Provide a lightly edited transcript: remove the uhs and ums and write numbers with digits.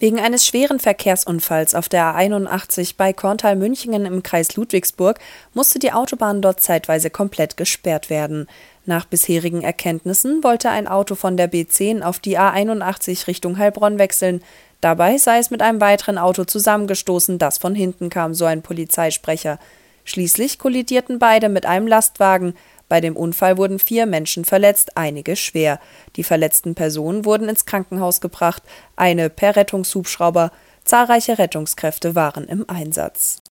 Wegen eines schweren Verkehrsunfalls auf der A81 bei Korntal-Münchingen im Kreis Ludwigsburg musste die Autobahn dort zeitweise komplett gesperrt werden. Nach bisherigen Erkenntnissen wollte ein Auto von der B10 auf die A81 Richtung Heilbronn wechseln. Dabei sei es mit einem weiteren Auto zusammengestoßen, das von hinten kam, so ein Polizeisprecher. Schließlich kollidierten beide mit einem Lastwagen. Bei dem Unfall wurden 4 Menschen verletzt, einige schwer. Die verletzten Personen wurden ins Krankenhaus gebracht, eine per Rettungshubschrauber. Zahlreiche Rettungskräfte waren im Einsatz.